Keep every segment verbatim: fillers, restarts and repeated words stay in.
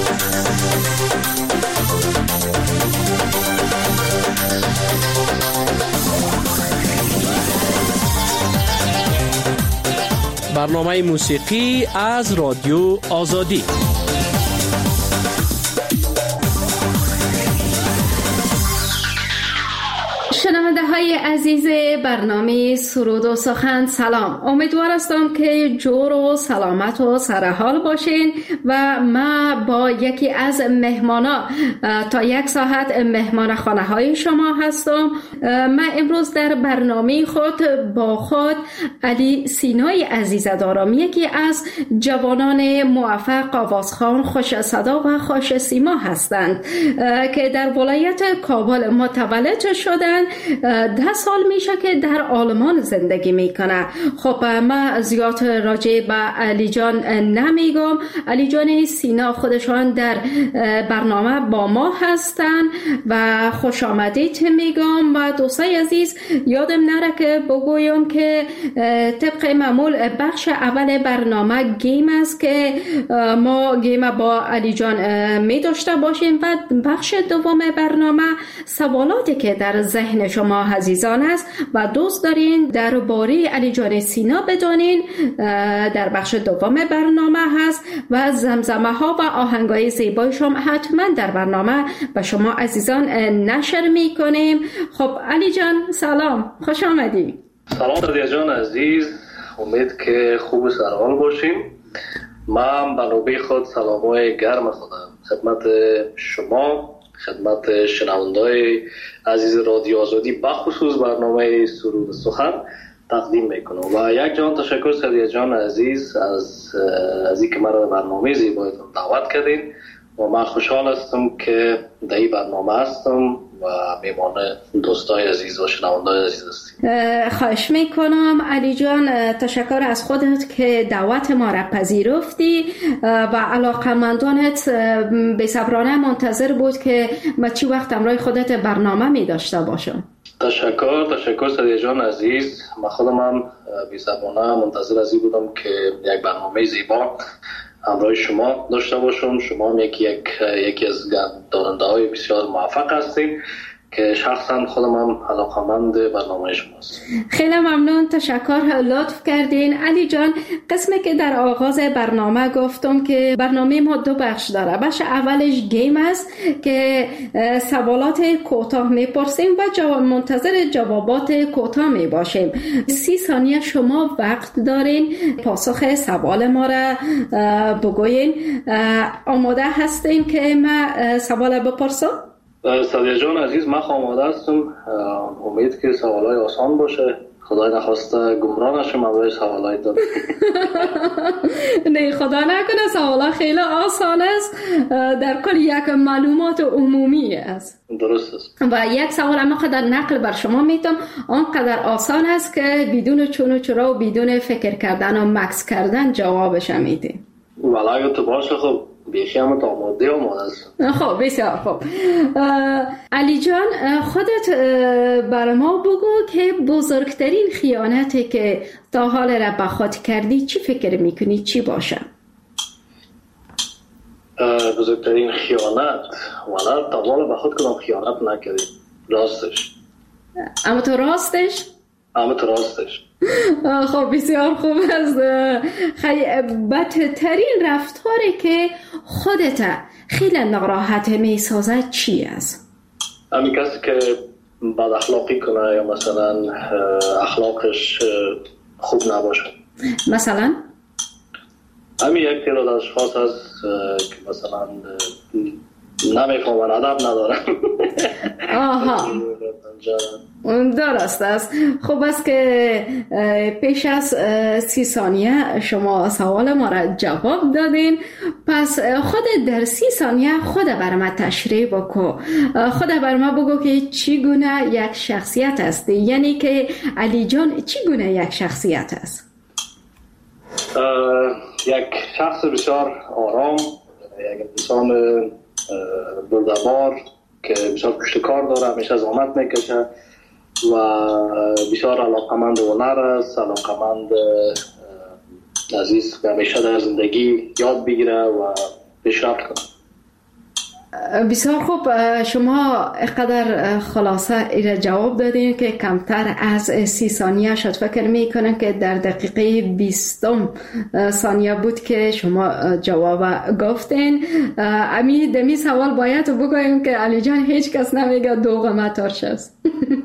برنامه موسیقی از رادیو آزادی. شنونده های عزیز برنامه سرود و سخن، سلام. امیدوار هستم که جور و سلامت و سرحال باشین و ما با یکی از مهمانا تا یک ساعت مهمان خانه های شما هستم. من امروز در برنامه خود با خود علی سینای عزیز دارم، یکی از جوانان موفق آوازخوان خوش صدا و خوش سیما هستند که در ولایت کابل متولد شدند. ده سال میشه که در آلمان زندگی میکنه. خب من زیاد راجع به علی جان نمیگم. علی جان سینا خودشان در برنامه با ما هستن و خوش آمدید میگم. و دوستای عزیز یادم نره که بگویم که طبق معمول بخش اول برنامه گیم است که ما گیم با علی جان می داشته باشیم و بخش دوم برنامه سوالاتی که در ذهن شما عزیزان است و دوست دارین درباره علی جان سینا بدونین در بخش دوم برنامه هست و زمزمه ها و آهنگای زیبایش هم حتما در برنامه به شما عزیزان نشر می کنیم. خب علی جان سلام، خوش آمدی. سلام رادیا جان عزیز، امید که خوب و سرحال باشیم. من به نوبه خود سلامای گرم خودم خدمت شما، خدمت شنونده‌های عزیز رادیو آزادی بخصوص برنامه سرود سخن تقدیم میکنم و یک جان تشکر سریا جان عزیز از از اینکه مرا برنامه زیبایتون دعوت کردین و من خوشحال هستم که در این برنامه هستم و میمان دوستای عزیز و شنونده‌های عزیز هستیم. خواهش میکنم علی جان، تشکر از خودت که دعوت ما را پذیرفتی و علاقمندانت بی‌صبرانه منتظر بود که ما چی وقت همراه خودت برنامه می داشته باشم. تشکر تشکر سریا جان عزیز. من خودم هم بی‌صبرانه منتظر از این بودم که یک برنامه زیبا همراه شما داشته باشم. شما هم یکی یک یکی از داننده های بسیار موفق هستین که شخصا خودم هم علاقه‌مند برنامه شماست. خیلی ممنون، تشکر، لطف کردین. علی جان، قسمی که در آغاز برنامه گفتم که برنامه ما دو بخش داره. بخش اولش گیم است که سوالات کوتاه میپرسیم و جواب منتظر جوابات کوتاه میباشیم. سی ثانیه شما وقت دارین پاسخ سوال ما را بگوین. آماده هستین که من سوال بپرسم؟ سادیا جان عزیز، من آماده هستم. امید که سوالای آسان باشه. خدای نخواسته گمراه نشم اول سوالای دارم. نه خدا نکنه، سوالا خیلی آسان است، در کل یک معلومات عمومی است. درست است. و یک سوال اما قدر نقل بر شما میتونم، آنقدر آسان است که بدون چون و چرا و بدون فکر کردن و مکس کردن جوابش میده. والا تو باشه. خب بیشی همه تا آماده آماده است. خب بسیار خوب. علی جان، خودت بر ما بگو که بزرگترین خیانتی که تا حال را به خود کردی چی فکر میکنی چی باشه؟ بزرگترین خیانت والا تا حال به خود کدام خیانت نکردی. راستش. اما تو راستش؟ اما تو راستش. خب بسیار خوب است. خیلی بدترین رفتاری که خودت خیلی ناراحت می سازد چی است؟ همین کسی که بد اخلاقی کنه یا مثلا اخلاقش خوب نباشه. مثلا؟ همین یک تعداد اشخاص هست که مثلا نمیفهمن، ادب ندارن. آها درست است. خوب است که پیش از سی ثانیه شما سوال ما را جواب دادین. پس خود در سی ثانیه خود بر ما تشریح بکو. خود بر ما بگو که چی گونه یک شخصیت است، یعنی که علی جان چی گونه یک شخصیت است؟ یک شخص بسیار آرام، یک انسان بردبار که بسیار پشت کار داره، همیشه زحمت میکشه و بسیار علاقمند هنر است، علاقمند عزیز که همیشه در زندگی یاد بگیره و پیشرفت کنه. بسیار خوب، شما اقدر خلاصه ایره جواب دادین که کمتر از سی ثانیه شد. فکر می کنم که در دقیقه بیستم ثانیه بود که شما جواب گفتین. امی دمی سوال باید بگویم که علی جان هیچ کس نمیگه دو قمت ترش است.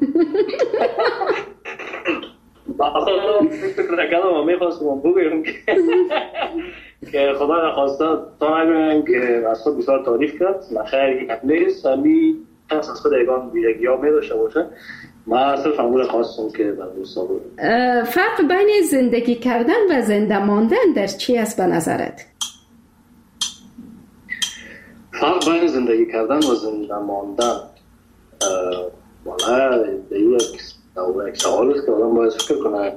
فکر نکردم و میخواستم بگویم که خدا نخواسته تا نگویم که از خود بسیار تعریف کرد. نخیر یک نیست، همی کس از خود ایگان ویژگی ها می داشته باشه. من صرف امور خواستم که بر دوستا بود. فرق بین زندگی کردن و زنده ماندن در چی است به نظرت؟ فرق بین زندگی کردن و زنده ماندن والا یک سوال است که آدم باید فکر کنه.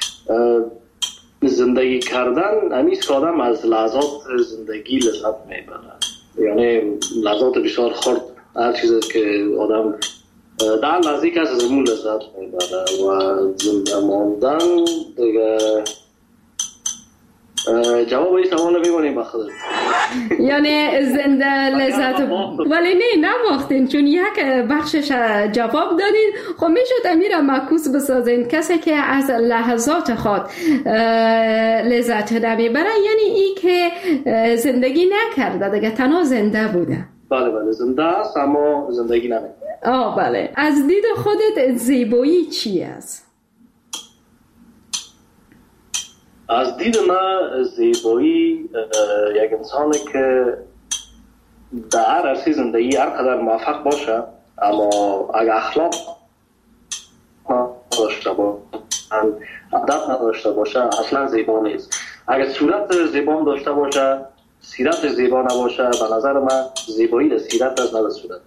زندگی کردن همیست که آدم از لحظات زندگی لذت میبره، یعنی لحظات بسیار خرد، هر چیزی که آدم در لحظه که از زمون لذت میبره. و زنده ماندن دیگه جواب این سوال میمونیم بخدر. یعنی زنده لذت، ولی نه نباختین چون یک بخشش جواب دادین. خب میشد امیره معکوس بسازین کسی که از لحظات خود لذت نمیبره، یعنی ای که زندگی نکرده دیگه، تنها زنده بوده. بله بله زنده است اما زندگی نمیکنه. آه بله. از دید خودت زیبایی چی است؟ از دید من زیبایی یک انسانی که در هر عرصه زندگی هر قدر موفق باشه اما اگر اخلاق نداشته باشه، ادب نداشته باشه، اصلا زیبا نیست. اگر صورت زیبا داشته باشه، سیرت زیبا نباشه، به نظر من زیبایی در سیرت است نه در صورت.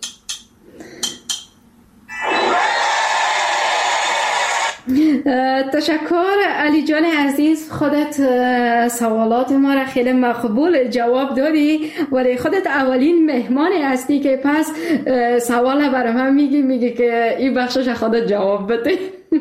تشکر علی جان عزیز، خودت سوالات ما را خیلی مقبول جواب دادی، ولی خودت اولین مهمانی هستی که پس سوال برای من میگی میگی که این بخشش خودت جواب بده.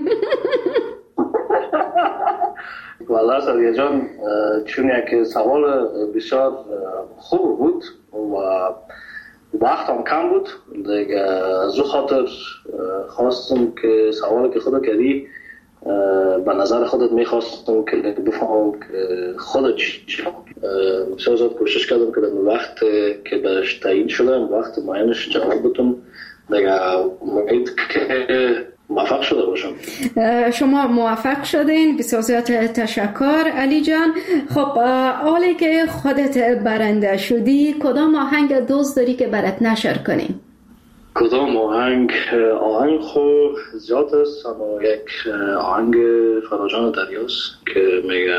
والله سریع جان، چون یک سوال بسیار خوب بود و وقت هم کم بود دیگه، از او خاطر خواستم که سوالی که خودت کردی به نظر خودت میخواستم که بفهمم که خودت چی. بسیار زیاد کوشش کردم که در وقت که برش تعیین شدم وقت معینش جواب بدم دیگه. امید که موفق شده باشم. شما موفق شدین، بسیار زیاد تشکر علی جان. خب حالی که خودت برنده شدی، کدام آهنگ دوست داری که برات نشر کنیم؟ کدام آهنگ؟ آهنگ خوب زیاد است اما یک آهنگ فراجان دریاست که میگه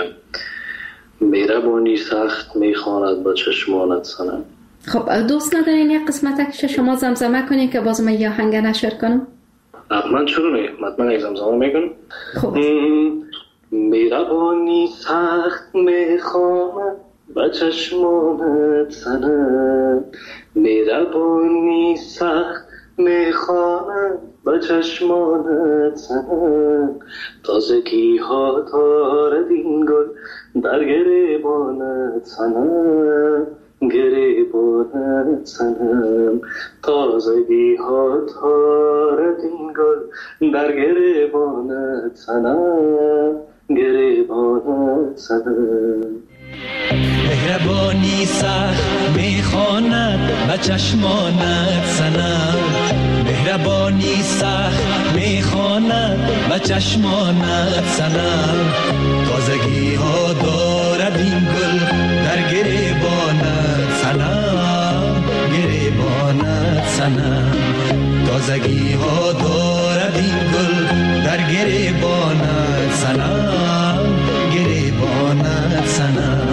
مهربانی سخت میخواند با چشمانت سنم. خب دوست ندارین یک قسمت که شما زمزمه کنین که باز من یه آهنگ نشر کنم؟ من چرا نه؟ من یک زمزمه میکنم. خب مهربانی سخت میخواند با چشمانت سنم، مهربانی سخت میخواند با چشمانت سنم، تازگی ها دارد این گل در گریبانت سنم، گریبانت سنم، تازگی ها دارد این گل در گریبانت سنم، گریبانت سنم. مهربانی سخت میخواند به چشمانت سنم، مهربانی سخت میخواند به چشمانت سنم، تازگی ها دارد این گل در گریبانت سنم، گریبانت سنم، تازگی ها دارد این گل در گریبانت سنم، گریبانت سنم.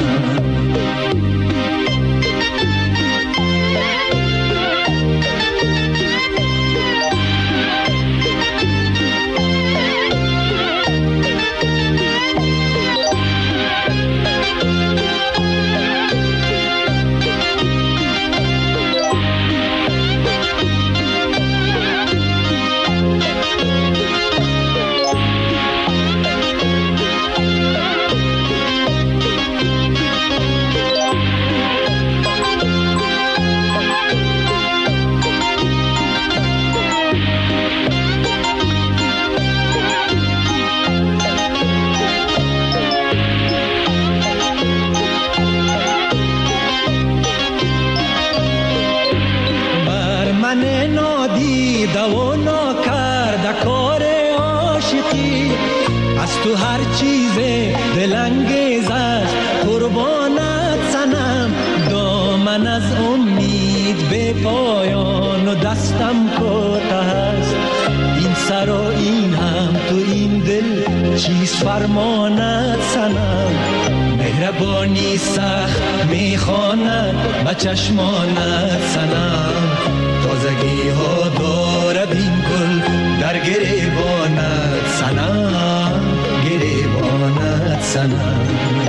من نادیده و ناکرده کار عاشقی، از تو هر چیز دلانگیز است قربانت سنم. دامن از امید به پایان و دستم کوته است، این سر و این هم تو این دل چیست فرمانت سنم. مهربانی سخت میخواند به چشمانت سنم، تازگی ها دارد این گل در گریبانت سنم، گریبانت سنم.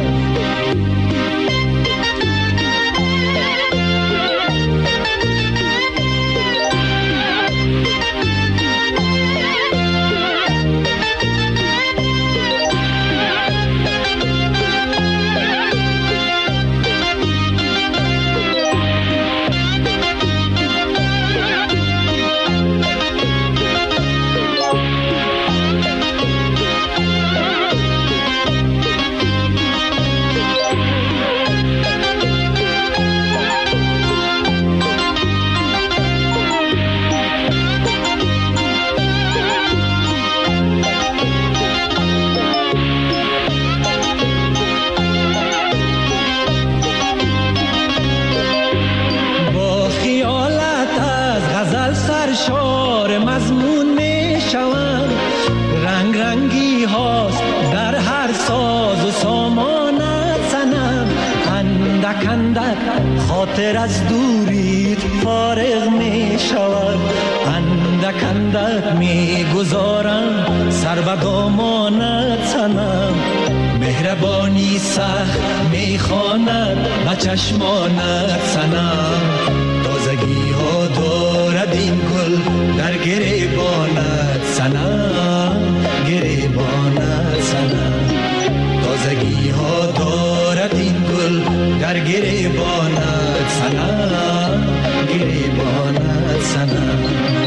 خاطر از دوریت فارغ می شود، اندک اندک می گذارم سر و دامانت سنم. مهربانی سخت می خواند به چشمانت سنم، تازگی ها دارد این گل در گریبانت سنم، گریبانت سنم. تازگی ها دارد این گل در گریبانت سنم، گریبانت سنم.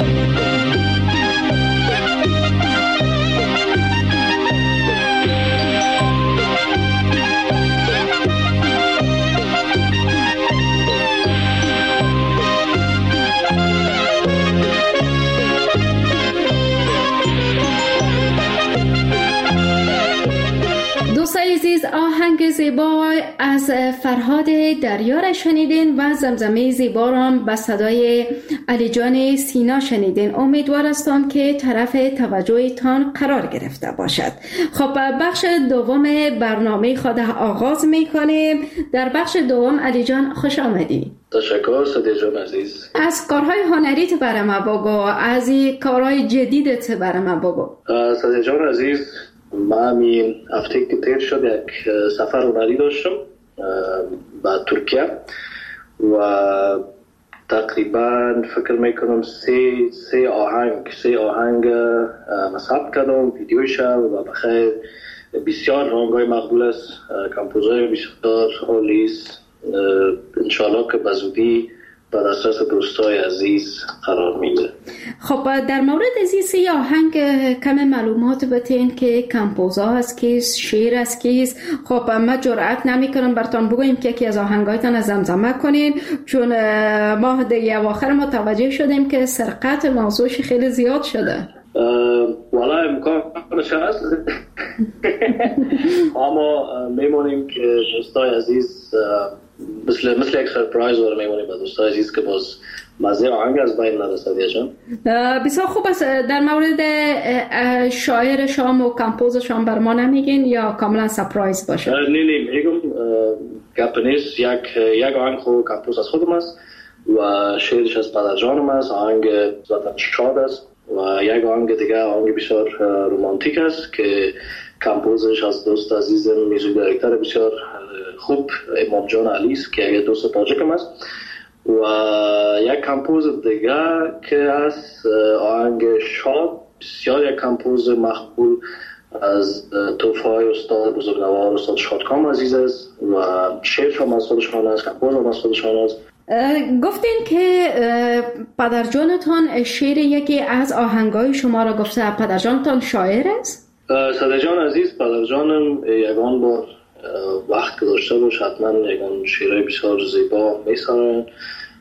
عزیز، آهنگ زیبا از فرهاد دریا را شنیدین و زمزمه زیبا را به صدای علی جان سینا شنیدین. امیدوار هستم که طرف توجهتان قرار گرفته باشد. خب بخش دوم برنامه خود آغاز میکنیم. در بخش دوم علی جان خوش آمدی. تشکر صدیق جان عزیز. از کارهای هنریت برای ما بگو، از کارهای جدیدت برای ما بگو. صدیق جان عزیز، من همین هفته که تیر شد یک سفر هنری داشتم به ترکیه و تقریبا فکر میکنم سه سه آهنگ سه آهنگ مصحف کردم، ویدیوش و بخیر بسیار آهنگای مقبول است، کمپوزای بسیار عالی است. انشالله که بزودی به دسترس دوستای عزیز قرار میگیره. خب در مورد از سه آهنگ کم معلومات بتین که کمپوزا هست کیست، شعر هست کیست. خب ما جرأت نمی کنم براتون بگویم که یکی از آهنگایتان از زمزمه کنین، چون ما دیگه اواخر متوجه شدیم که سرقت موضوعش خیلی زیاد شده. والا امکانش هست اما میمونیم که دوستای عزیز مثل مثل یک سرپرایز رو میمونیم به دوستای عزیز که باز مزه آهنگ از بین نرسد. یاشان بسیار خوب است. در مورد شاعر شام و کمپوز شام بر ما نمیگین یا کاملا سرپرایز باشه؟ نه نه میگم گپ نیست. یک یک آهنگ خود کمپوز از خودم است و شعرش از پدر جانم است. آهنگ ذاتاً شاد است و یک آهنگ دیگه آهنگ بسیار رومانتیک است که کمپوزش از دوست عزیزم میوزیک دایرکتور بسیار خوب امام جان علی است که یک دوست تاجیکم است و یک کمپوز دیگه که از آهنگ شاد بسیار یک کمپوز مقبول از توفای استاد بزرگوار استاد شادکام عزیز است و شعرش هم از خودشان است، کمپوز هم از خودشان است. گفتین که پدرجانتان شعر یکی از آهنگای شما را گفته. پدرجانتان شاعر است؟ صدیق جان عزیز، پدرجانم یگان بار وقت داشته باش حتما یگان شعرهای بسیار زیبا میسرن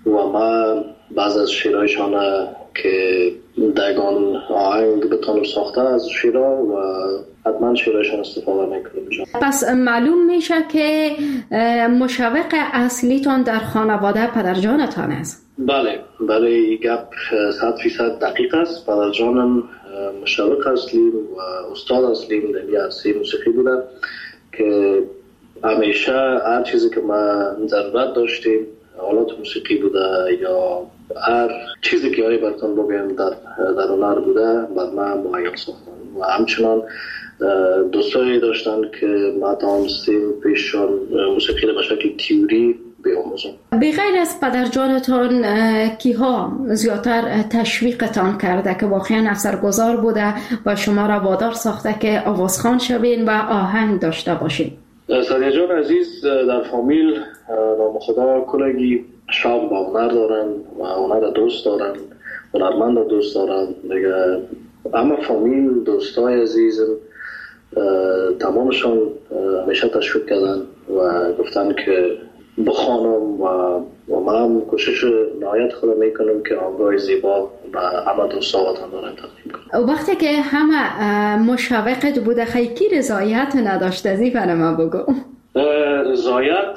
و من بعض از شعرهایشان که دگان آهنگ بتانم ساخته از شعرها و حتما شعرهایشان استفاده میکنم. پس معلوم میشه که مشوق اصلیتان در خانواده پدرجانتان است. بله بله، این گپ صد فیصد دقیق است. پدرجانم مشوق اصلی و استاد اصلی در عرصه موسیقی بوده که همیشه هر چیزی که ما ضرورت داشتیم، آلات موسیقی بوده یا هر چیزی که هایی براتون بگیم در در هنر بوده، بر من مهیا ساختن و همچنان دوستایی داشتن که ما تانستیم پیششان موسیقی به شکل تیوری بیاموزم. بغیر از پدرجانتان کیها زیادتر تشویقتان کرده که واقعا اثرگذار بوده و شما را وادار ساخته که آوازخوان شوین و آهنگ داشته باشین؟ سعدیه جان عزیز در فامیل نام خدا کلگی شام با هنر دارن و هنر دوست دارن، هنرمند دوست دارن دیگه. اما فامیل دوستای عزیزم تمامشان همیشه تشویق کردن و گفتن که بخوانم و و من کوشش نهایت خودم میکنم که آنگاه زیبا و همه دوستاواتان دارم تقدیم کنم. وقتی که همه مشوقت بوده خیلی رضایت نداشته زی برای ما بگو. رضایت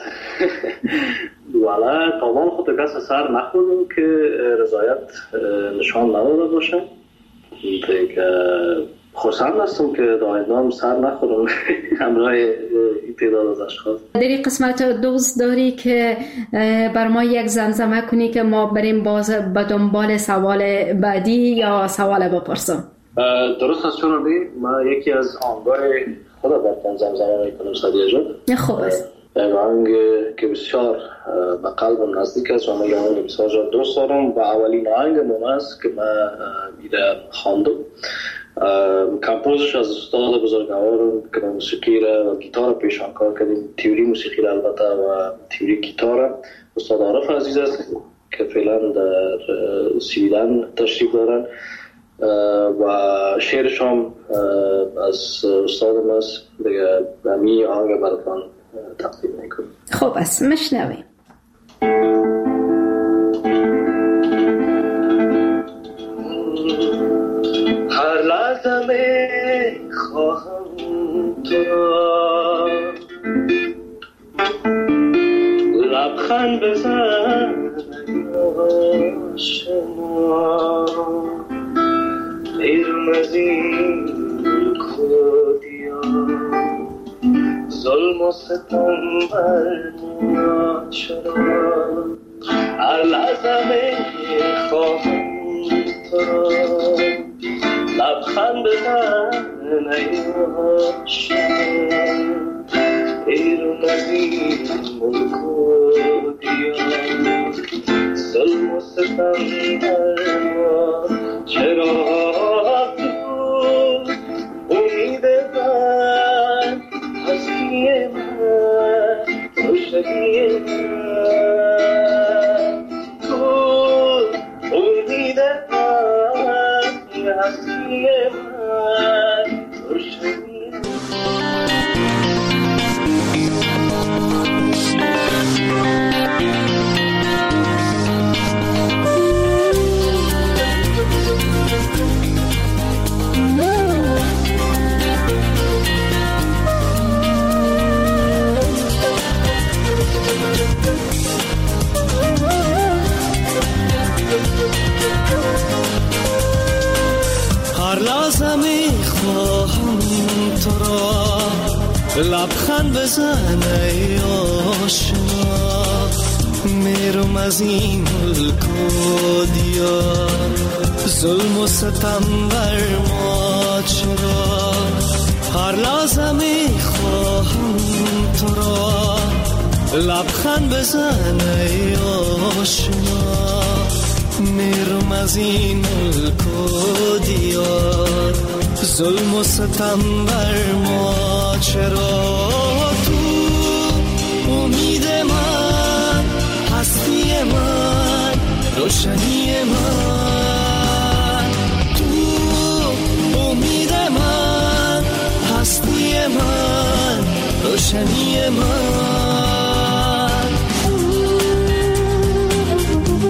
ولی تمام خود کس سر نخوردم که رضایت نشان نداده باشه. دیگه خوشحال هستم که دائما سر نخورم همراه این تعداد از اشخاص. در این قسمت دوست داری که بر ما یک زمزمه کنی که ما بریم باز به دنبال سوال بعدی یا سوال بپرسم؟ درست است چون بی ما یکی از آنگاه خدا برکن زمزمه میکنم سعدیه جان. خوب است. یک آهنگ که بسیار به قلبم نزدیک است و من این آهنگ بسیار دوست دارم و اولین آهنگ من است که من میره خواندم. کمپوزش از استاد بزرگوارم که موسیقی را و گیتار پیشان کار کردیم، تیوری موسیقی را البته و تیوری گیتار، استاد عارف عزیز است که فعلا در سویدن تشریف دارن و شعرش هم از استادم است دیگه. همی آهنگ براتون تقدیم میکنم. خوب است، مشنویم. هر لحظه می خواهم تو را لبخند بزن آشنا، بیرون از این کودیا ظلم و ستم بر ما چرا. هر لحظه می خواهم تو را لبخند بزن ای آشنا، بیرون از این ملک و دیار ظلم و ستم بر ما چرا. تو امید من هستی من روشنی من، تو امید من هستی من روشنی من. هر لحظه میخواهم تو را لبخند بزن ای آشنا، میرم از این ملک و دیار ظلم و ستم بر ما چرا. هر لحظه میخواهم تو را لبخند بزن ای آشنا، میرم از این ملک و دیار ظلم و ستم بر ما چرا. تو امید من هستی من روشنی من، تو امید من هستی من روشنی من.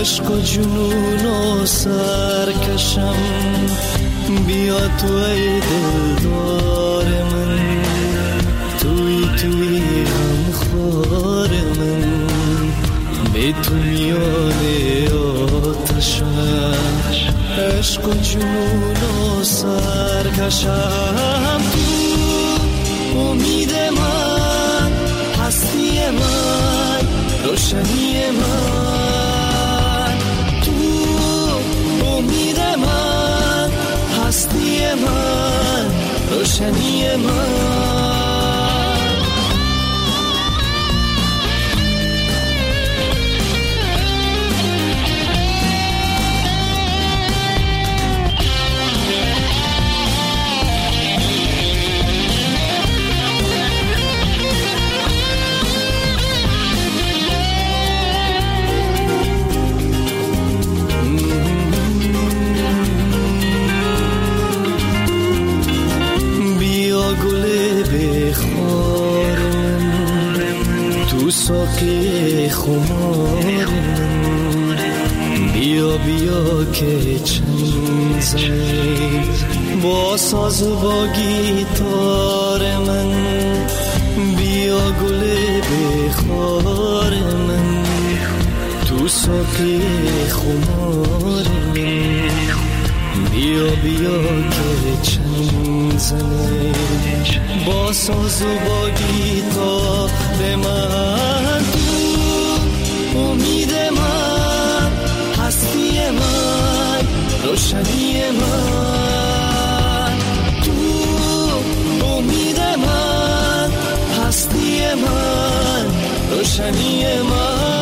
عشق و جنون و سرکشم بیا تو ای دلدار من توی توی هم خار من به تو میانه آتشم عشق و جنون و سرکشم تو امید من هستی من روشنی من تو امید من هستی من روشنی من ساقی خمار من بیا بیا که چند زنی با ساز و با گیتار من بیا گل بخار من تو ساقی خمار من بیا بیا که چند زنی با ساز و با گیتار من تو امید من هستی من روشنی من تو امید من هستی من روشنی من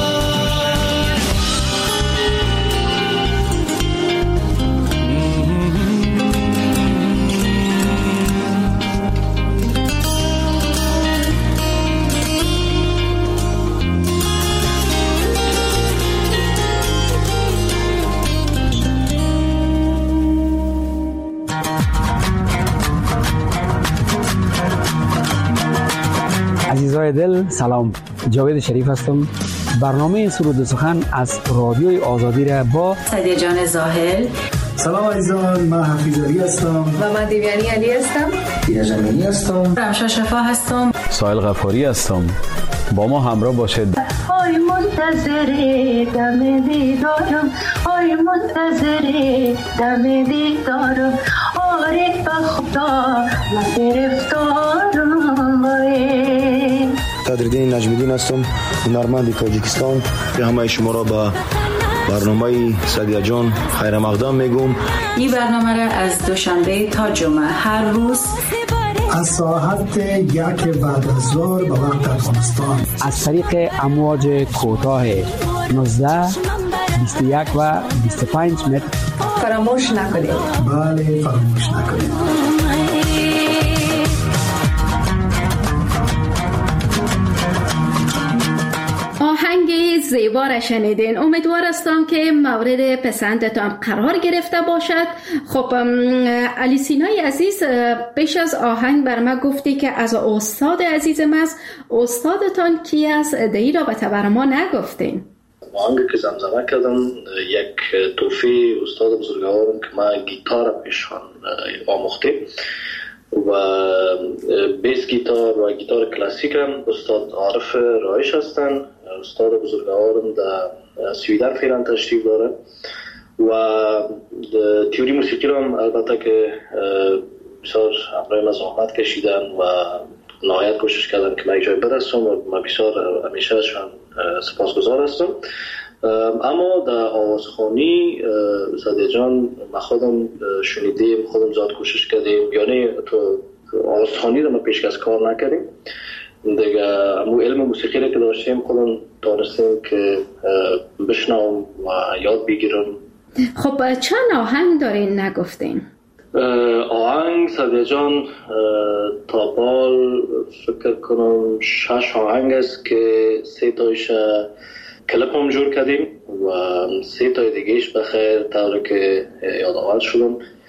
عزیزای دل سلام، جاوید شریف هستم. برنامه سرود و سخن از رادیوی آزادی را با سعدیه جان زاهل. سلام عزیزان، من حفیظ علی هستم و من دیویانی علی هستم. دینا جمعی هستم. رمشا شفا هستم. سایل غفاری هستم. با ما همراه باشید. آی منتظر دم دیدارم، آی منتظر دم دیدارم، آره به خدا من گرفتارم. قدردین نجمیدین هستم، هنرمند تاجیکستان. به همه شما را با برنامه سعدیه جان خیر مقدم میگم. این برنامه را از دوشنبه تا جمعه هر روز از ساعت یک بعد از ظهر به وقت افغانستان از طریق امواج کوتاه نوزده، بیست و یک و بیست و پنج متر فراموش نکنید. بله فراموش نکنید. آهنگ زیبا را شنیدین. امیدوار هستم که مورد پسندتان قرار گرفته باشد. خب علی سینای عزیز، پیش از آهنگ بر ما گفتی که از استاد عزیزم است. استادتان کی است؟ دهی را به تبر ما نگفتین. آهنگی که زمزمه کردم یک توفه استاد بزرگوارم که ما گیتار پیشان آموخته و بیس گیتار و گیتار کلاسیک هم استاد عارف رایش هستن. استاد بزرگوارم در سویدن فعلا تشریف داره و تیوری موسیقی رو هم البته که بسیار همراه ما زحمت کشیدن و نهایت کوشش کردن که من یک جای برسم و من بسیار همیشه ازشان سپاسگزار هستم. اما در آوازخوانی سعدیه جان ما خودم شنیدیم، خودم زیاد کوشش کردیم، یعنی تو آوازخوانی رو ما پیشکش کار نکردیم دیگه. امو علم موسیقی رو که داشتیم خودم دانستیم که بشنوم و یاد بگیرم. خب چند آهنگ دارین نگفتین؟ آهنگ سعدیه جان تا بال فکر کنم شش آهنگ است که سه تایش کلپ هم جور کردیم و سه تای دیگهش بخیر طوری که یادآور شدم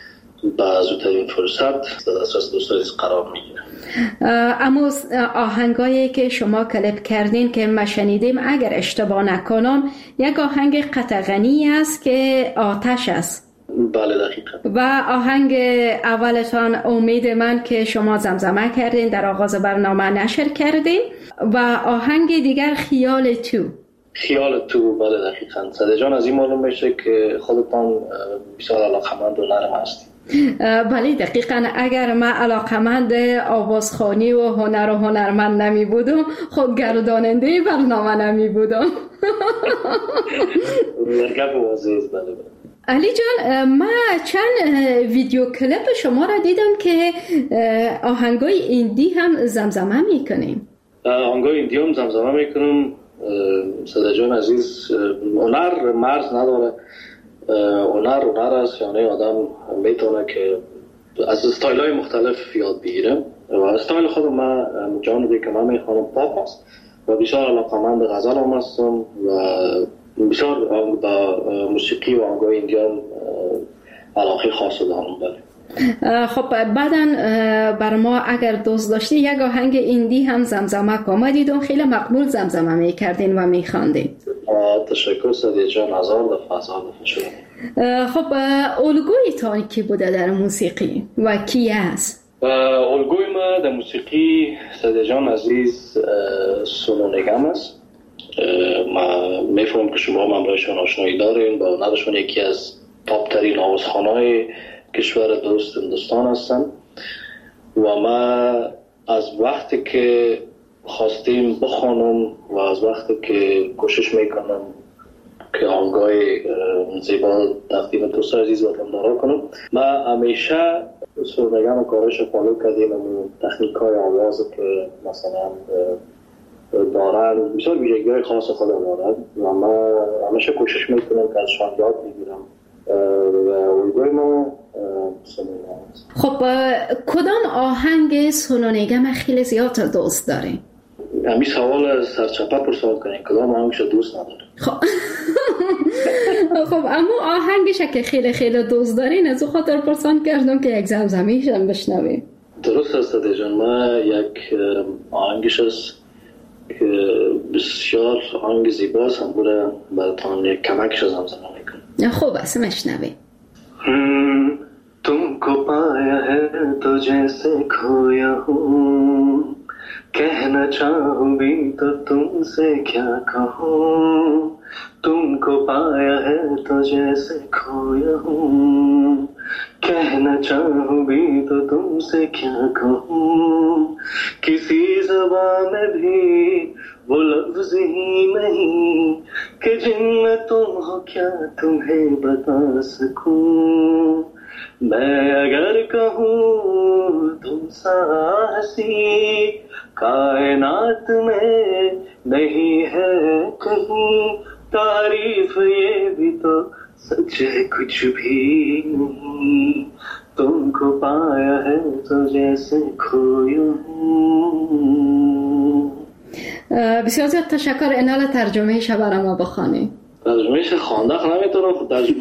با زودترین فرصت در دسترس دوستان قرار میگیره. اما آهنگایی که شما کلیپ کردین که ما شنیدیم اگر اشتباه نکنم یک آهنگ قطغنی است که آتش است. بله دقیقا. و آهنگ اولتان امید من که شما زمزمه کردین در آغاز برنامه نشر کردین و آهنگ دیگر خیال تو. خیال تو بله دقیقا. صدیق جان از این معلوم میشه که خودتان بسیار علاقمند و نرم هستید. بله دقیقا. اگر من علاقمند آوازخوانی و هنر و هنرمند نمی بودم خب گرداننده برنامه نمی بودم. گپ واضحه. بله بله. علی جان ما چند ویدیو کلیپ شما را دیدم که آهنگای ایندی هم زمزمه میکنیم. آهنگای ایندی هم زمزمه میکنم. صدیق جان عزیز هنر مرز نداره. هنر هنر است، یعنی آدم میتونه که از استایل های مختلف یاد بگیره و استایل خود من جانبی که من میخوانم پاپ است و بسیار علاقمند غزل هم هستم و بسیار با موسیقی و آهنگای ایندیان علاقه خاص دارم. بله. خب بعداً بر ما اگر دوست داشتی یک آهنگ ایندی هم زمزمه کن. ما دیدم خیلی مقبول زمزمه میکردین و میخواندین. تشکر صدیق جان. هزار دفعه هزار دفعه شده. خب الگوی تان کی بوده در موسیقی و کی است؟ الگوی ما در موسیقی صدیق جان عزیز سونو نگم است. ما میفهمم که شما هم برایشان آشنایی دارین. با هنرشون یکی از تاپ ترین آوازخوان‌های کشور دوست هندوستان هستن و ما از وقتی که خواستیم بخوانم و از وقتی که کوشش میکنم که آهنگای زیبا تقدیم دوست عزیز و تمدارا کنم، ما همیشه سرنگم و کارش فالو کردیم و تکنیک های آواز که مثلا دارن بسیار ویژگی های خاص خود دارن و ما همیشه کوشش میکنم که ازشان یاد بگیرم و الگوی ما سونونگم است. خب کدام آهنگ سونونگم خیلی زیاد دوست داری؟ همین سوال سرچپه پرسان کنین کدام آهنگش دوست نداره. خب خب اما آهنگش که خیلی خیلی دوست دارین از او خاطر پرسان کردم که یک زمزمیش هم بشنویم. درست است صدیق جان. ما یک آهنگش است که بسیار آهنگ زیباست هم بوده براتان یک کمکش زمزمه میکنم. خوب است میشنویم. तुमको पाया है तो जैसे खोया हूँ, कहना चाहूँ भी तो तुमसे क्या कहूँ. तुमको पाया है तो जैसे खोया हूँ, कहना चाहूँ भी तो तुमसे क्या कहूँ. किसी ज़बान में भी वो लफ्ज़ ही नहीं कि जिनमें तुम हो क्या तुम्हें बता सकूं. मैं अगर कहूँ तुम सा हंसी कायनात में नहीं है कहीं, तारीफ ये भी तो सच है कुछ भी नहीं. तुमको पाया है तो जैसे खोया हूँ. بسیار زیاد تشکر. اینال ترجمه شب برای ما بخوانی. ترجمهش خوانده خب نمیتونم خود ترجمه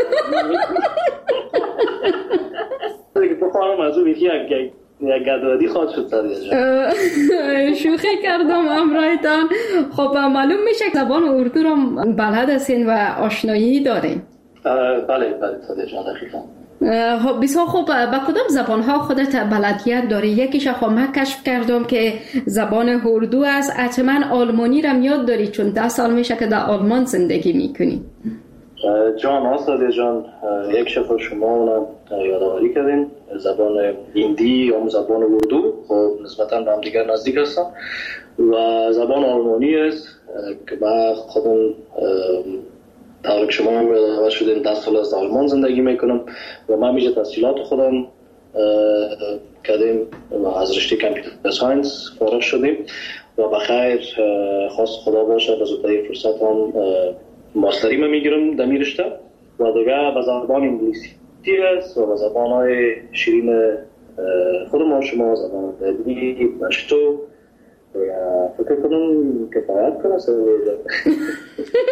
دیگه بخوانم از اون یکی یک گدوادی خواهد شد صدیق جان. شوخی کردم امرایتان. خب معلوم میشه که زبان اردو رو بلد هستین و آشنایی دارین. بله بله صدیق جان دقیقا. بسیار خوب. با کدام زبان ها خودت بلدیت داری؟ یکیش خب من کشف کردم که زبان اردو است. حتما آلمانی را یاد داری چون ده سال میشه که در آلمان زندگی میکنی. جان آساده جان یک شفر شما اونم یادآوری کردین. زبان هندی یا زبان اردو خب نسبتا به هم دیگر نزدیک هستن و زبان آلمانی است که من خودم طور که شما هم یادآور شدین ده سال از آلمان زندگی میکنم و من میشه تحصیلات خودم کردیم و از رشته کامپیوتر ساینس فارغ شدیم و بخیر خواست خدا باشه به زودترین فرصت هم ماستری من میگیرم در می رشته و دیگه به زبان انگلیسی است و به زبان های شیرین خود ما شما زبان دبی پشتو فکر کنم کفایت کنه.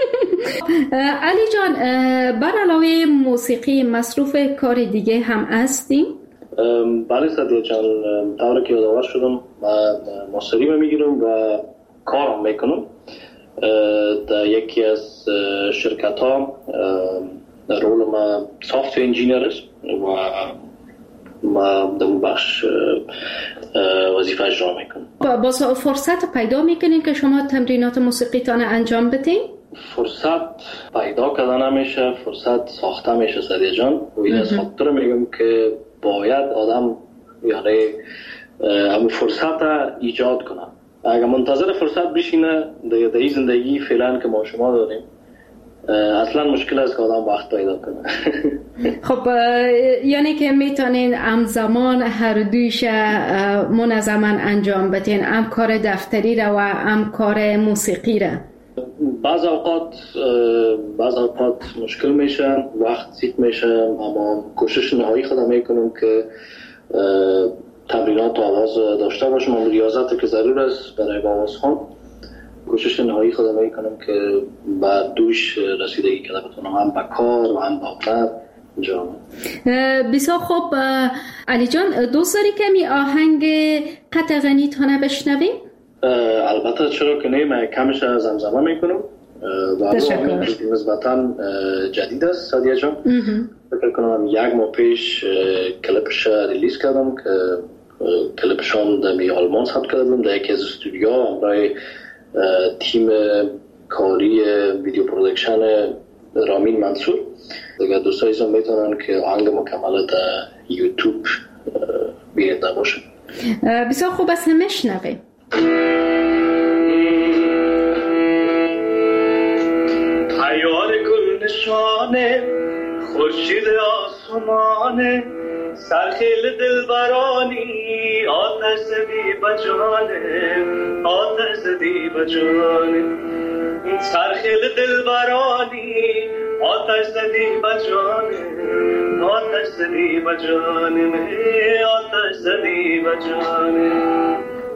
علی جان، بر علاوه موسیقی مصروف کار دیگه هم هستیم؟ بله سعدیه جان، طوری که یادآور شدم من موسیقی میگیرم و کارم میکنم در یکی از شرکت ها. رول ما سافت انجینیر است و ما در اون بخش وظیفه اجرا میکنم. با فرصت پیدا میکنین که شما تمرینات موسیقیتان انجام بدین؟ فرصت پیدا کردن نمیشه، فرصت ساخته میشه سعدیه جان. و این از خاطر میگم که باید آدم یعنی همون فرصت ایجاد کنه. اگر منتظر فرصت بشینه در این زندگی فعلا که ما شما داریم اصلا مشکل است که آدم وقت پیدا کنه. خب یعنی که میتونین همزمان هر دویش منظما انجام بدین، هم کار دفتری را و هم کار موسیقی را؟ بعض اوقات بعض اوقات مشکل میشه، وقت زیاد میشه، اما کوشش نهایی خودم میکنم که تمرینات آواز داشته باشم. اما ریاضت که ضرور است برای آواز خوان، کوشش نهایی خودم میکنم که بعد دوش رسیدگی کنم بتونم هم با کار و هم با هنر انجام. بسیار خوب علی جان، دوست داری که می آهنگ قطع غنی تانه بشنویم؟ البته چرا که نه، من کمش از زمزمه میکنم و آهنگ نسبتا جدید است سعدیه جان. فکر کنم یک ماه پیش کلیپش ریلیز کردم که کلیپشان در می آلمان ثبت کردم در یکی از استودیوها برای تیم کاری ویدیو پرودکشن رامین منصور. دیگه دوستان ایزان میتونن که آهنگ مکمل در یوتیوب بیننده باشن. بسیار خوب است، میشنویم. تیار گل نشانه خورشید آسمانه، سرخیل دلبرانی آتش زدی بجانه، آتش زدی بجانه، سرخیل دلبرانی آتش زدی بجانه، آتش زدی بجانه، آتش زدی بجانه.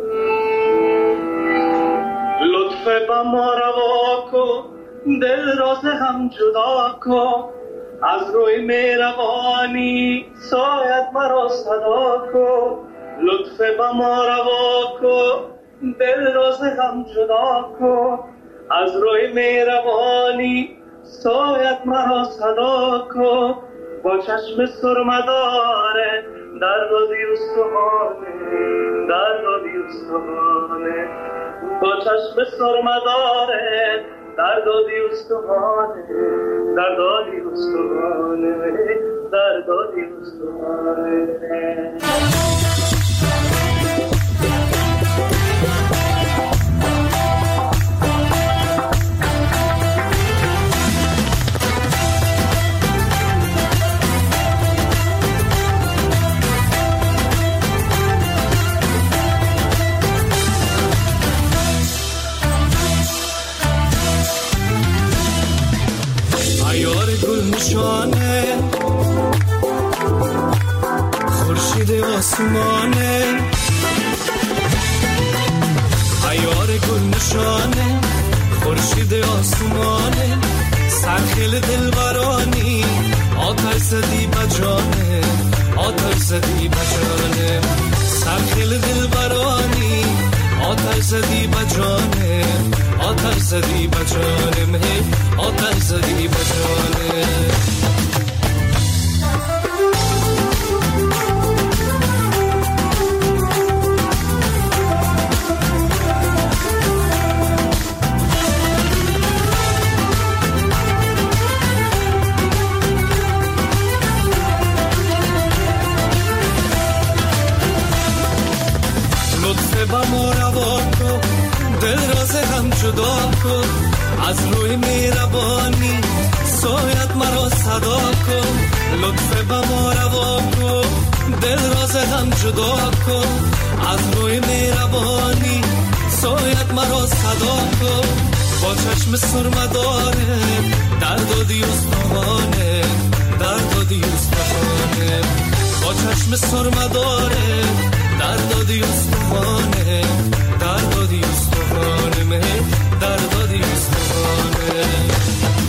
لطف با ما روا کن، دل راز هم جدا کن، از روی مهربانی سایت مرا صدا کن. لطف با ما روا کن، دل راز هم جدا کن، از روی مهربانی سایت مرا صدا کن. با چشم سرمداره در دادی استخانه، در دادی استخانه، با چشم سرمداره در دادی استخانه، در دادی استخانه، در دادی استخانه. نشانه خورشید آسمانه، عیار گل نشانه خورشید آسمانه، سرخیل دلبرانی آتش زدی بجانه، آتش زدی بجانه، سرخیل دلبرانی آتش زدی بجانه، آتش زدی بجانه، مه آتش زدی بجانه. لطف با ما روا کن، دل راز هم جدا کن، از روی مهربانی سایت مرا صدا کن. لطف با ما روا کن، دل راز هم جدا کن، از روی مهربانی سایت مرا صدا کن. با چشم سرمداره در دادی استخانه، در دادی استخانه، با چشم سرمداره در دادی استخانه، در دادی استخانه، مه در دادی استخانه.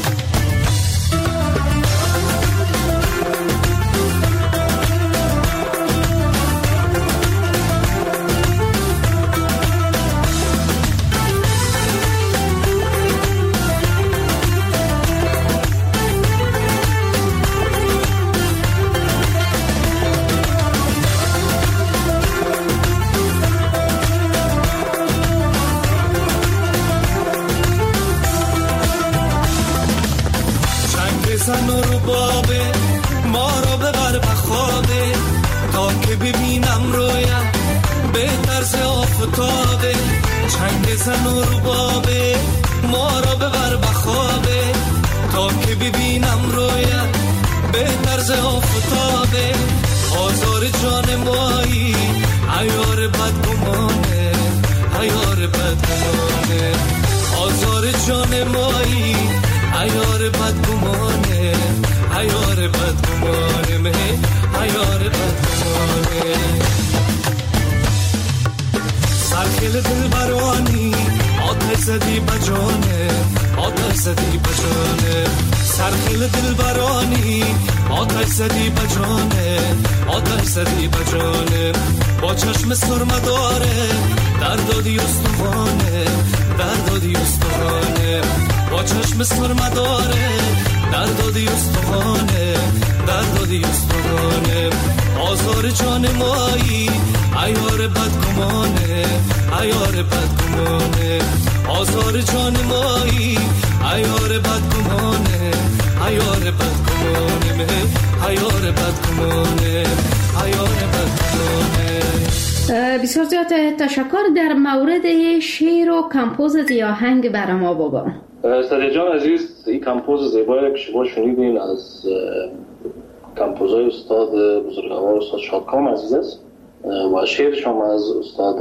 آفتابه، چنگ زن و ربابه، ما را ببر بخوابه، تا که ببینم رویت به طرز آفتابه. آزار جان مایی عیار بدگمانه، عیار بدگمانه، آزار جان مایی عیار بدگمانه، عیار بدگمانه، مه عیار بدگمانه. سرخیل دل برانی آتش زدی بجانه، آتش زدی بجانه، سرخیل دل برانی آتش زدی بجانه، آتش زدی بجانه. با چشم سرمه داره در دادی استخانه، در دادی استخانه، با چشم سرمه داره در دادی استخانه، در دادی استخانه. آزار جان مایی عیار بدگمانه، عیار بدگمانه، آزار جان مایی عیار بدگمانه، عیار بدگمانه، مه عیار بدگمانه، عیار بدگمانه. بسیار زیاد تشکر. در مورد شعر و کمپوز آهنگ برای ما بگو. سادیا جان عزیز، این کمپوز زیبایی که شما شنیدین از کمپوزای استاد بزرگوار استاد شادکام عزیز است و شعرش هم از استاد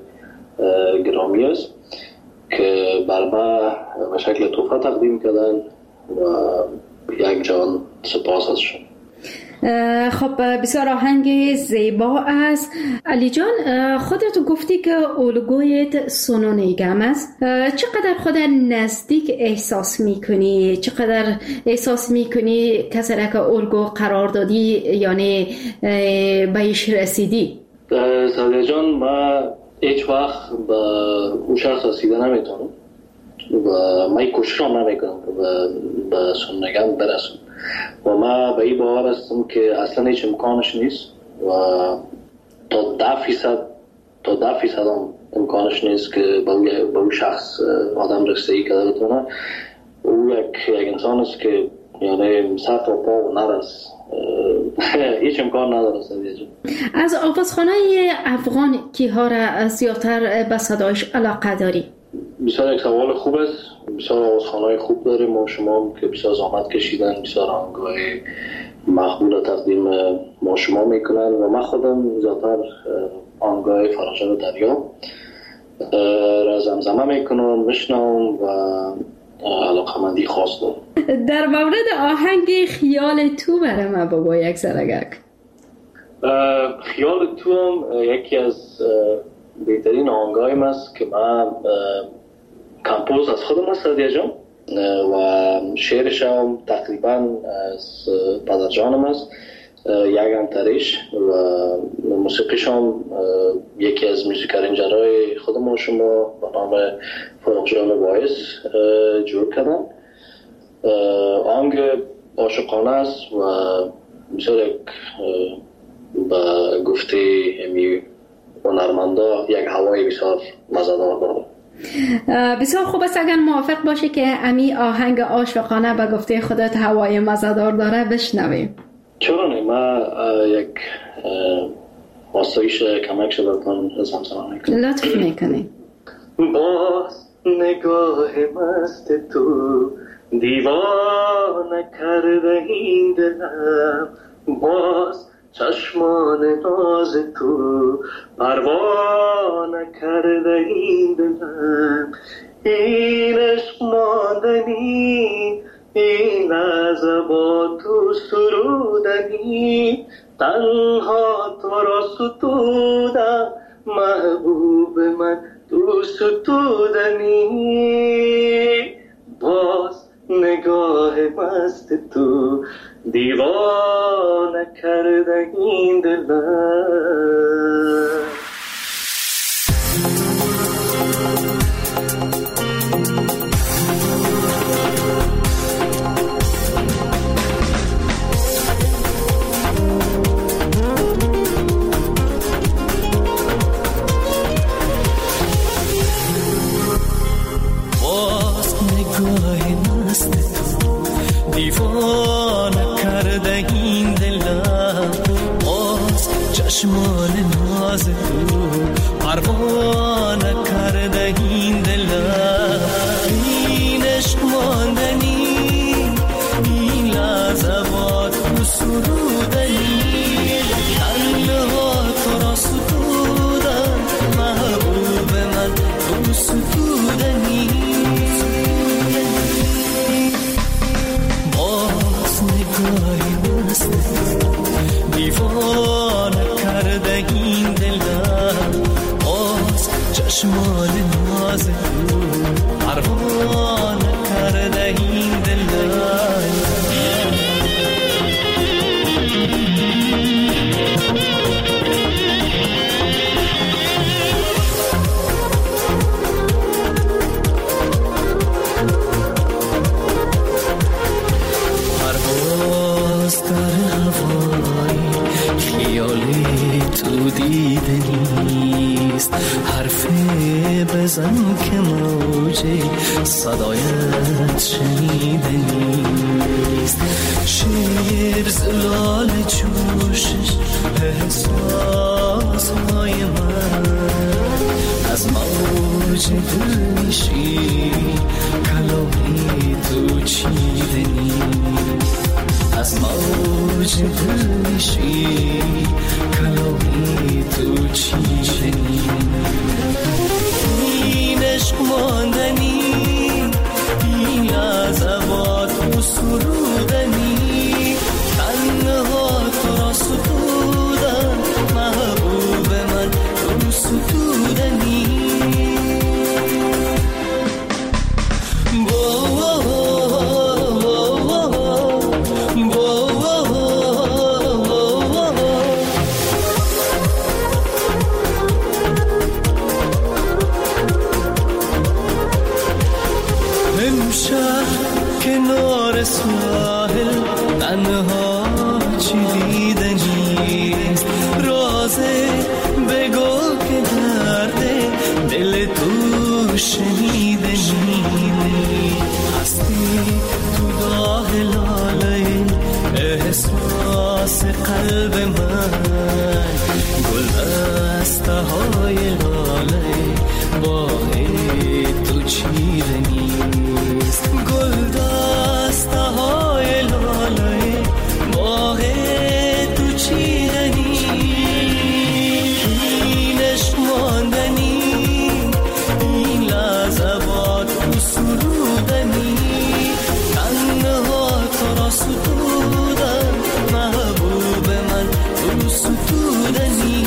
گرامی است که بر ما به شکل تحفه تقدیم کردن و یک جان سپاس ازشون. خب بسیار آهنگ زیبا است. علی جان، خودت گفتی که الگویت سونو نیگم است. چقدر خود نزدیک احساس میکنی؟ چقدر احساس میکنی کسی را که الگو قرار دادی یعنی بهش رسیدی؟ سادیا جان، من هیچ وقت به اون شخص رسیده نمیتونم و من کوشش هم نمیکنم که به سونو نیگم برسم و من به این باور هستم که اصلا هیچ امکانش نیست و تا ده فیصد تا ده فیصد هم امکانش نیست که به اون شخص آدم رسیدگی کرده بتونه. او یک یک انسان است که یعنی سر تا پا و نرس، هیچ امکان نداره. از آوازخانه افغان کیها را زیادتر به صدایش علاقه داری؟ بسیار یک سوال خوب است. بسیار آوازخانه‌های خوب داریم ما شما که بسیار زحمت کشیدن، بسیار آهنگ‌های مقبول تقدیم ما شما میکنن و من خودم زیادتر آهنگ‌های فرجام دریا را زمزمه میکنم، میشنوم و علاقه‌مندی خاص دارم. در مورد آهنگ خیال تو برای من بابا یک سرگک. خیال تو هم یکی از بهترین آهنگایم است که من کمپوز از خودم است سادیا جان و شعرش هم تقریبا از پدر جانم است، یک انتریش و موسیقیش هم یکی از موسیقارنجرهای خودم شما به نام فاروق جان وایس جور کردن. آهنگ عاشقانه است و بسیار یک به گفته امی هنرمندا یک هوای بسیار مزه‌دار داره. بسیار خوب است اگر موافق باشی که امی آهنگ عاشقانه به گفته خودت هوای مزه‌دار داره بشنویم. چرا نه؟ من یک آسایش کمک شدتان زمزمه میکنم. لطف میکنی. باز نگاه مست تو دیوانه کرده این دلم، باز چشمان ناز تو پروانه کرده این دلم. این عشق ماندنی، این از با تو سرودنی، تنها تو را ستودم محبوب من تو ستودنی. باز نگاه مست تو دیوانه کرده این دلم. چشمان ناز تو پروانه چشمان ناز تو پروانه کرده این دلای پرواز در هوای خیالی تو دیده نیست حرفی بزن که موجی صدایت شنیده نیست شیر زلال جوشش احساس های من از موج دل میشی کلامی تو چیده نیست از موج دل میشی کلامی تو چیده این عشق ماندنی این لحظه تو سرودنی تنها تو را ستودن محبوب من تو ستودنی کنار ساحل تنها چی دیده نیست رازه بگو که درده دل تو شنیده نیست هستی تو داغ لاله احساس قلب من گل دسته های لاله باغی تو چیده نیست گل دسته های لاله باغ تو چیده نیست این عشق ماندنی این لحظه با تو سرودنی تنها تو را ستودن محبوب من تو ستودنی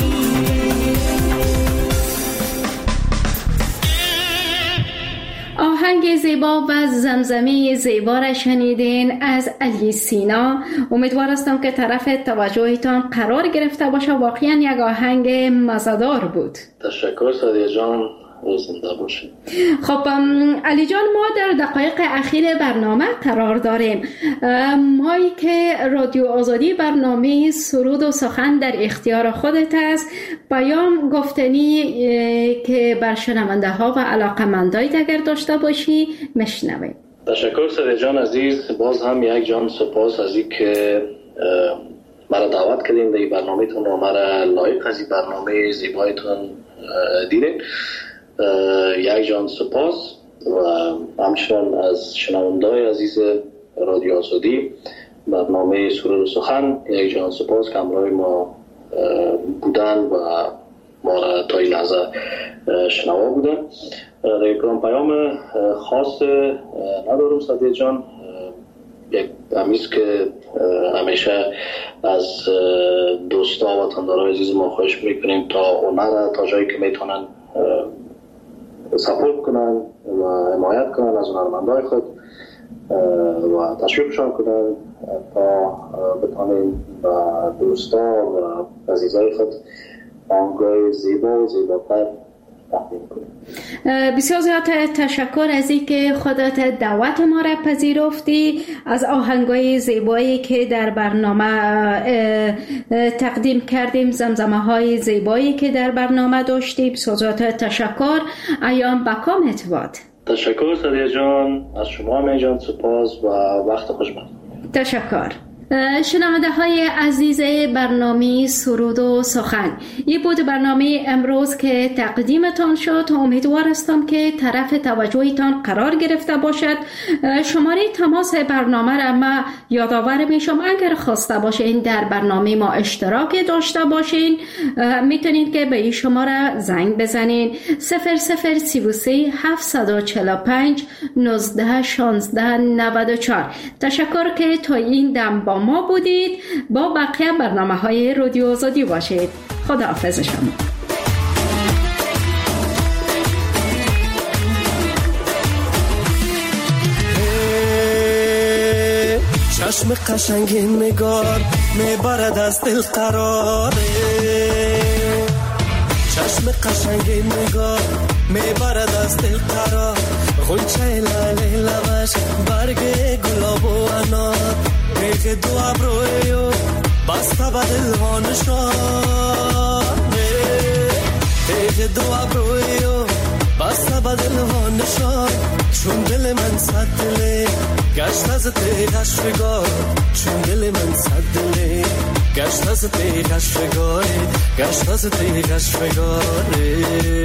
آهنگ زیبا و زمزمه زیبا را شنیدین از علی سینا. امیدوار هستم که طرف توجهتان قرار گرفته باشه. واقعا یک آهنگ مزه‌دار بود. تشکر سادیه جان، زنده باشید. خب علی جان، ما در دقایق اخیر برنامه قرار داریم. مایی که رادیو آزادی برنامه سرود و سخن در اختیار خودت است، پیام گفتنی که بر شنونده ها و علاقمندایت اگر داشته باشی مشنویم. تشکر سادیه جان عزیز، باز هم یک جان سپاس از این که مرا دعوت کردین در این برنامه تون و مرا لایق از این برنامه زیبایتون دیدین. یک جان سپاس و همچنان از شنونده‌های عزیز رادیو آزادی برنامه سرود و سخن یک جان سپاس که همراه ما بودن و ما را تا این لحظه شنوا بودن. یک پیام خاص ندارم سادیه جان، یک همیست که همیشه از دوستا و وطندارای عزیز ما خواهش میکنیم تا هنر تا جایی که میتونن سپورت کنن و حمایت کنن از هنرمندای خود و تشویقشان کنن تا بتونیم و دوستا و عزیزای خود آهنگای زیبا و زیباتر تقدیم کنیم. بسیار زیاد تشکر از این که خودت دعوت ما را پذیرفتی، از آهنگای زیبایی که در برنامه تقدیم کردیم، زمزمه های زیبایی که در برنامه داشتیم. بسیار زیاد تشکر. ایام بکامت باد. تشکر سادیه جان، از شما می جان سپاس و وقت خوش باد. تشکر. شنونده های عزیز برنامه سرود و سخن، این بود برنامه امروز که تقدیمتان شد. امیدوار هستم که طرف توجهتان قرار گرفته باشد. شماره تماس برنامه را ما یادآور میشم، اگر خواسته باشین در برنامه ما اشتراک داشته باشین میتونید که به این شماره زنگ بزنین صفر صفر سی و سه هفتصد و چهل و پنج نوزده شانزده نود و چهار. تشکر که تا این دم با ما بودید. با بقیه برنامه های رادیو آزادی باشید. خداحافظ شما. چشم قشنگ نگار میبرد از دل قراره، چشم قشنگ نگار میبرد از دل قرار، غنچه لاله لبش برگ گلاب و انار، ریخ دو ابروی بسته به دل ها نشانه، ریخ دو ابروی بسته به دل ها نشان، چون دل من صد دله گشت از تیغش فگار، چون دل من صد دله گشت از تیغش فگاره، گشت از تیغش فگاره.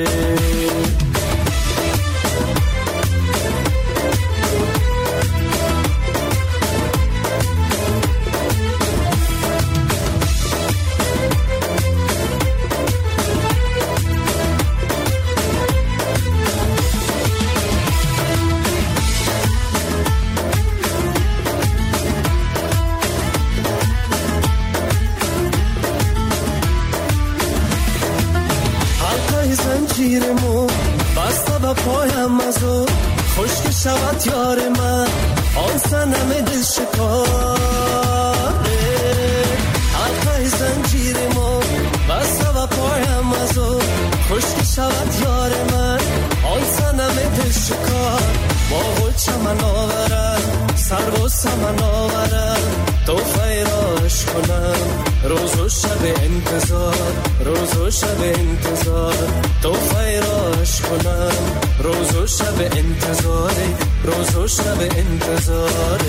زنجیرمو بسته به پایم ازو، خشک شود یار من آن سنم دل شکاره، حلقه زنجیرمو بسته به پایم ازو، خشک شود یار من آن سنم دل شکار، با خود چمن آورم سر و سمن آورم، تو فیراش کنم روز و شب انتظار، روز و شب انتظار، تو فیراش کنم روز و شب انتظار، روز و شب انتظار.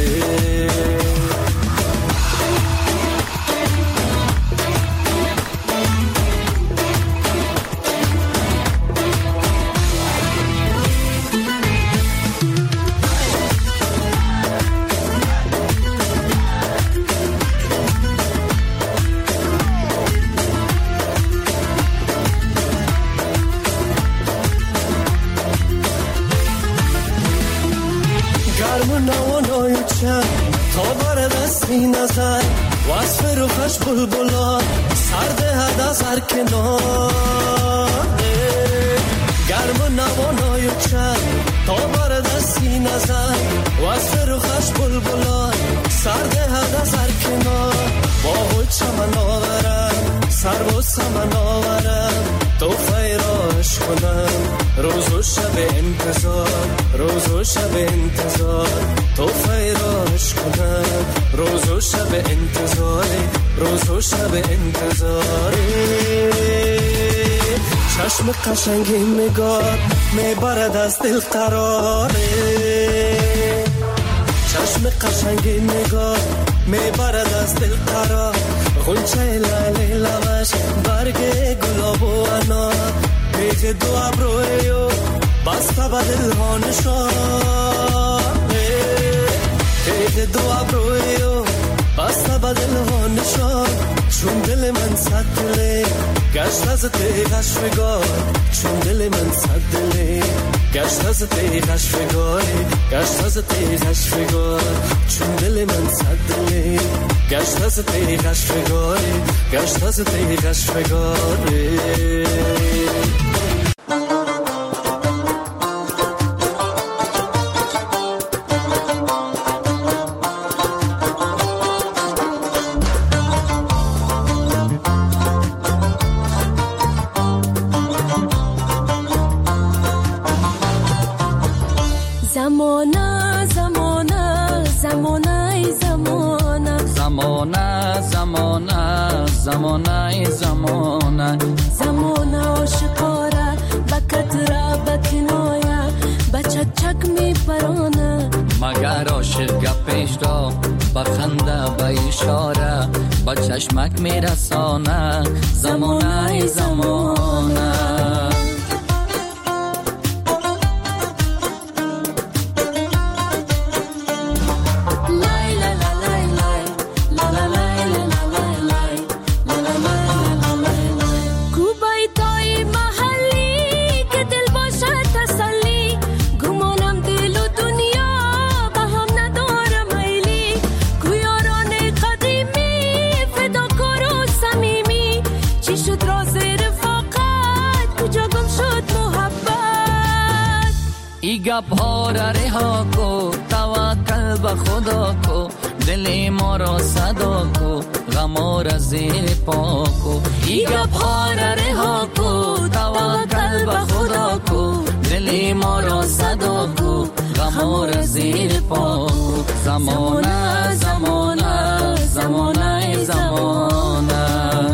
تا برد از این نظر وصف روخش بلبلان سرده هد از هر کناره، گرم و نوانای چند تا برد از این نظر وصف روخش بلبلان سرده هد از هر کنار، با خود چمن آورم سر و سمن آورم، تو فیراش کنم روز و شب انتظار، روز و شب انتظار، تو فیراش کنم روز و شب انتظار، روز و شب انتظار. چشم قشنگ نگار میبرد از دل قراره، چشم قشنگ نگار میبرد از دل قرار، غنچه لاله لبش برگ گلاب و انار، ریخ دو ابروی بسته به دل ها نشانه، ریخ دو ابروی بسته به دل ها نشان، چون دل من صد دله گشت از تیغش فگار، چون دل من صد دله گشت از تیغش فگار، گشت از تیغش فگار، چون دل من صد دله گشت از تیغش فگار، گشت از تیغش فگار. زمانه زمانه زمانه زمانه زمانه زمانه زمانه زمانه آشکاره بکتره بکنایه بچچک می پرانه مگر عاشق گپش را بخنده به اشاره با چشمک می رسانه زمانه زمانه. گپ ها را رها کو توکل قلب خدا کو دل ما را صدا کو غم را زیر پا کو ای گپ ها را رها کو توکل به خدا کو دل ما را صدا کو غم را زیر پا کو زمانه زمانه زمانه زمانه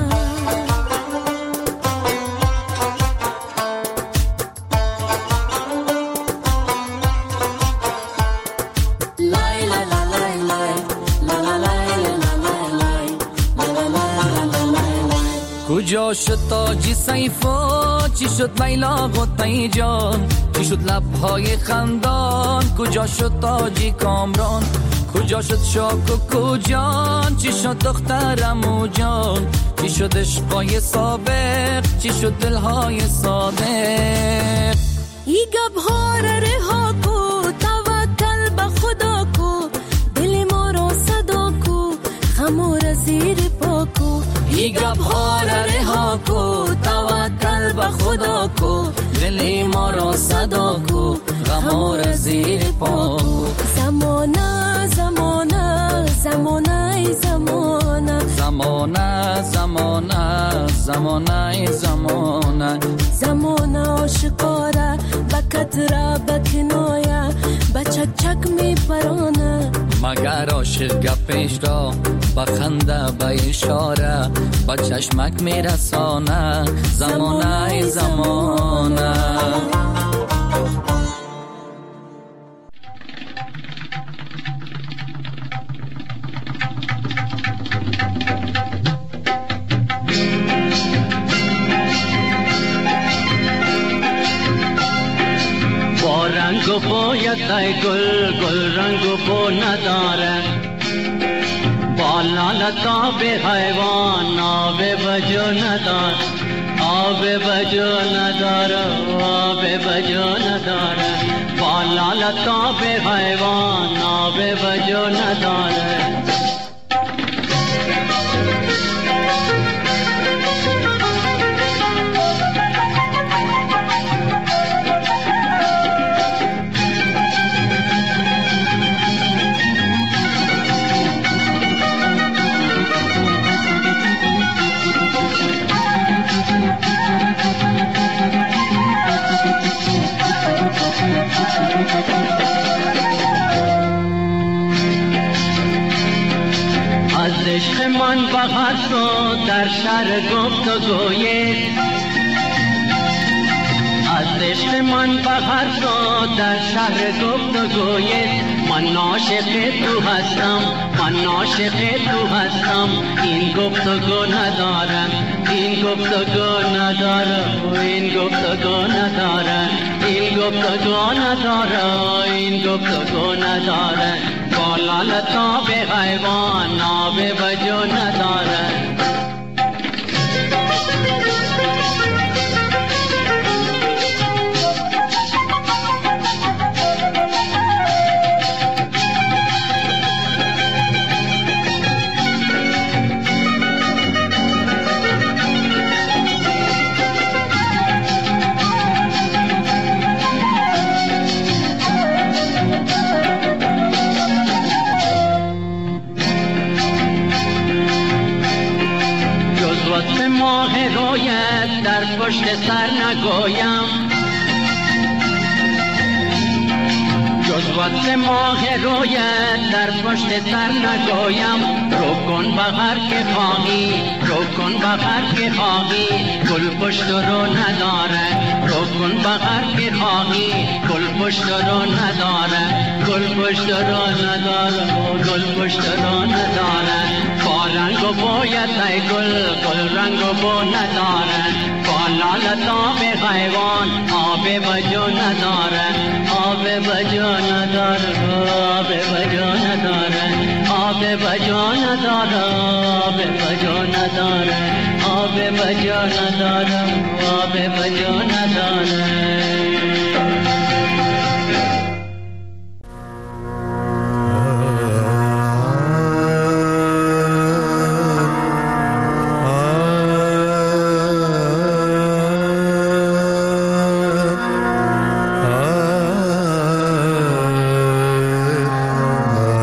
کجا شد تاجی سیفا چی شد لیلا قطعی جان چی شد لبهای خندان کجا شد تاجی کامران کجا شد شاک و کجان چی شد دخترم و جان چی شد عشقای سابق چی شد دلهای صادق ای گبها را رها کو توکل به خدا کو دل ما را صدا کو غم را زیر پا کو ای گبها را رها کو توکل به خدا کو دل ما را صدا کو غم را زیر پا کو زمانه زمانه زمانه زمانه زمانه زمانه زمانه زمانه زمانه عاشقاره بکتره بکنایه بچک چک می پرانه مگر عاشق گپش را بخنده به اشاره با چشمک می رسانه زمانه زمانه با رنگ و بویت ای گل گل رنگ و بو نداره با لالت آب حیوان آب بجو نداره آب بجو نداره آب بجو نداره با لالت آب حیوان آب بجو نداره از عشق من بغر شد در شهر گفت و گوید از عشق من بغر شد در شهر گفت و گوید من عاشق تو هستم من عاشق تو هستم این گفت و گو ندارم این گفت و گو ندارم این گفت و گو ندارم این گفت و گو ندارم این گفت و گو ندارم با لالت آب حیوان آب بجو ندارم ماه رویت در پشت سر نگویم جز وقت ماه رویت در پشت سر نگویم رو کن بغر که خواهی رو کن بغر که خواهی گل پشت رو نداره رو کن بغر که خواهی گل پشت رو نداره گل پشت رو نداره گل پشت رو نداره با رنگ و بویت ای گل گل رنگ و بو نداره با لالت آب حیوان آب بجو نداره آب بجو نداره آب بجو نداره آب بجو نداره آب بجو نداره آب بجو نداره آب بجو نداره Ah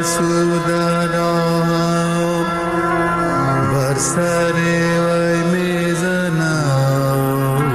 فرسودن آهم بر سر وی میزنم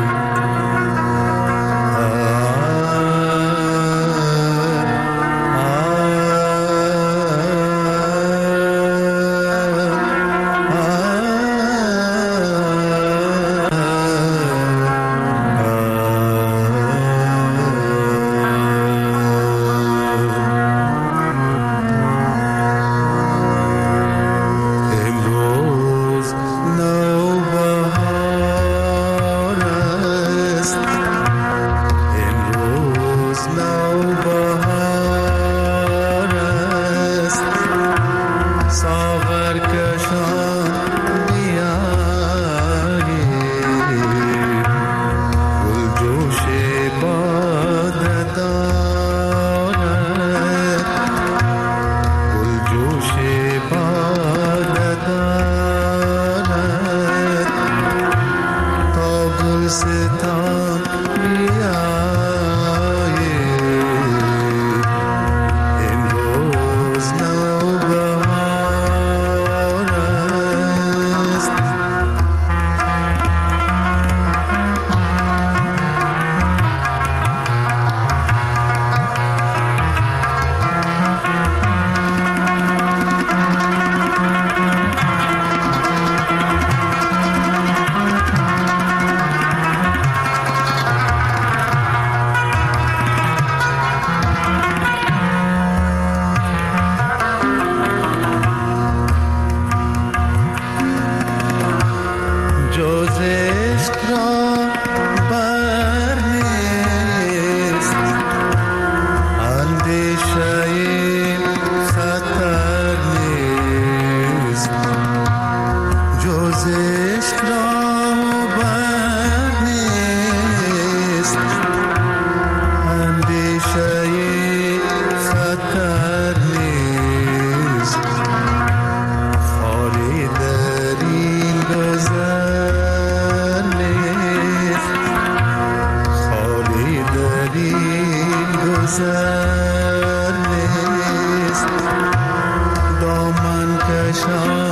گذر نیست دامن کشان